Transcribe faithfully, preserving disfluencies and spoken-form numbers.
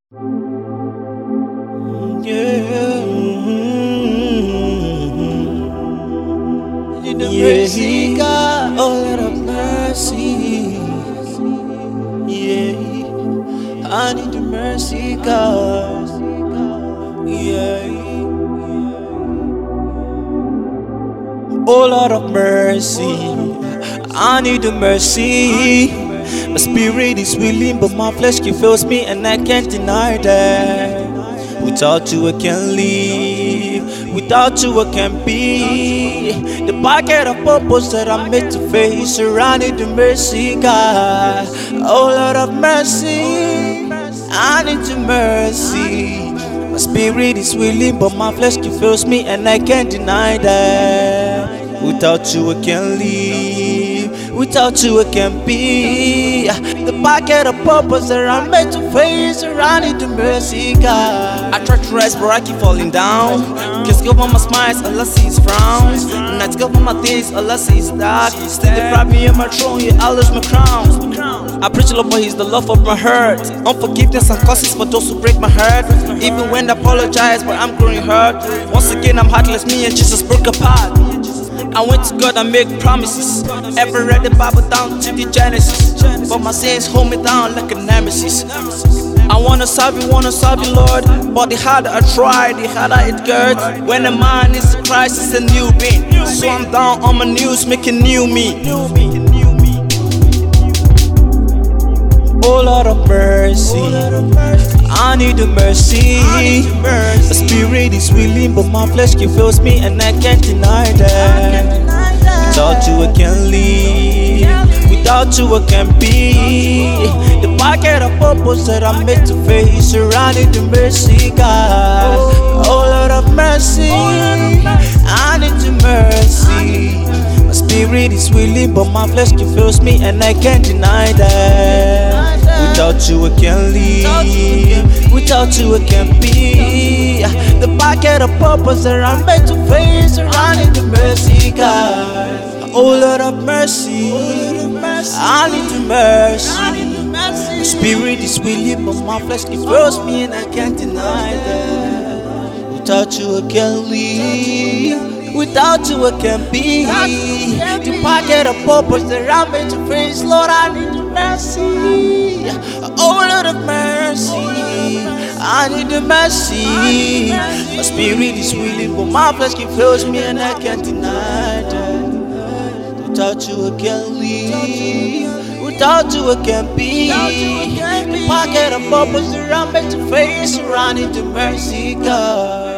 Yeah. Need the mercy, God. Oh, Lord of mercy. Yeah. I need the mercy, God. Yeah. Oh, Lord of mercy. I need the mercy. My spirit is willing, but my flesh fails me, and I can't deny that. Without you I can't live, without you I can't be. The bucket of purpose that I'm made to face, I need the mercy, God. Oh, Lord of mercy, I need your mercy. My spirit is willing, but my flesh fails me, and I can't deny that. Without you I can't live, without you I can't be. The bucket of purpose that I'm made to face, I need the mercy, God. I try to rise but I keep falling down. Can't scope on my smiles, all I see is frowns. When I scope on my days, all I see is dark. Still deprive me of my throne, yeah, I lose my crown. I preach love, but he's the love of my heart. Unforgiveness and causes for those who break my heart. Even when I apologize, but I'm growing hurt. Once again I'm heartless, me and Jesus broke apart. I went to God and make promises. Ever read the Bible down to the Genesis, but my sins hold me down like a nemesis. I wanna serve you, wanna serve you, Lord, but the harder I try, the harder it gets. When a man is in Christ, it's a new being. So I'm down on my knees, making new me. Oh, Lord of mercy, I need the mercy. My spirit is willing, but my flesh fails me, and I can't deny that. Without you I can't live, without you I can't be. The bucket of purpose that I'm made to face, I need the mercy, God. Oh, Lord of mercy, I need your mercy. My spirit is willing, but my flesh fails me, and I can't deny that. Without you I can't live, without you I can't be. The bucket of purpose that I'm made to face, I need the mercy, God. Oh, Lord of mercy, I need the mercy. My spirit is willing, but my flesh fails me, and I can't deny that. Without you I can't live, without you I can't be. The bucket of purpose that I'm made to face, Lord, I need the mercy. Oh, Lord of mercy, I need the mercy. My spirit is willing, but my flesh fails me, and I can't deny that. Without you I can't live, without you I can't be. The pocket of purpose that I'm made to face, I need the mercy, God.